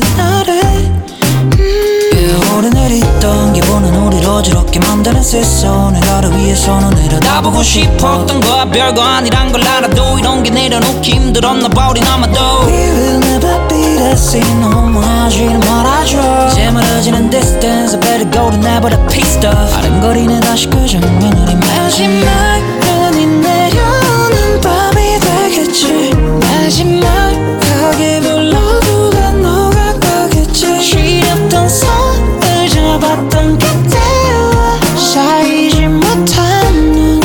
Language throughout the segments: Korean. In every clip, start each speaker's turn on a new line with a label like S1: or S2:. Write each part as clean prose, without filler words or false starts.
S1: 나를 오르내리던 기분은 우리를 어지럽게 만드는 세상 내가를 위해서는 내려다보고 싶었던 거야 별거 아니란 걸 알아도 이런 게 내려놓기 힘들었나 봐 우린 아마도 We will never be the same 너무하지는 말아줘 이제 멀어지는 distance I better go to never the peace stuff 아른거리는 다시 그 장면을 마지막 눈이 내려오는 밤이 되겠지 마지막하게 불러도 난 너가 가겠지 시렵던 손을 잡았던 그때와 쌓이지 못한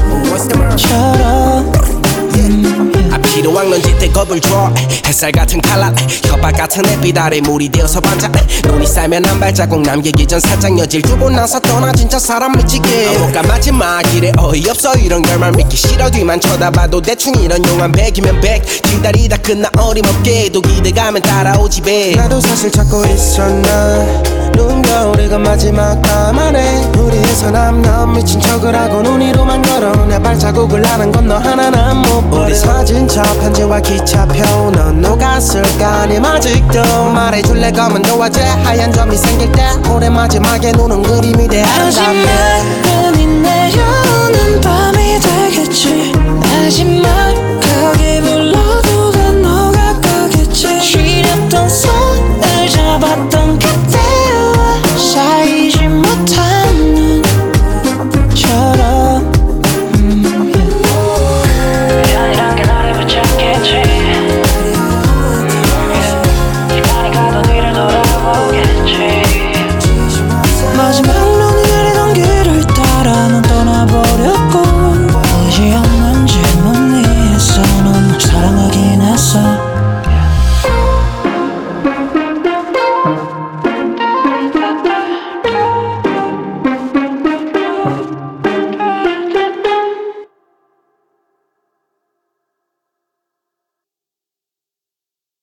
S1: 눈처럼
S2: 필요한 넌 짙게 겁을 줘 햇살 같은 칼날 협박 같은 햇빛 아래 물이 되어서 반짝 눈이 쌓이면 한 발자국 남기기 전 살짝 여질 두고 나서 떠나 진짜 사람 미치게 못가 마지막 길에 어이없어 이런 결말 믿기 싫어 뒤만 쳐다봐도 대충 이런 용한 100이면 100 기다리다 끝나 어림없게 또 기대가면 따라오지 배 나도 사실 찾고 있었나 눈 겨울이가 마지막 밤안에 우리에서 남 미친 척을 하고 눈 위로만 걸어 내 발자국을 나는 건 너 하나는 못 버려 우리 사진첩 편지와 기차표 넌 녹았을까 님 아직도 말해줄래 검은 도화제 하얀 점이 생길 때 올해 마지막에 눈은 그림이 돼
S1: 마지막 눈이 내려오는 밤이 되겠지 마지막하게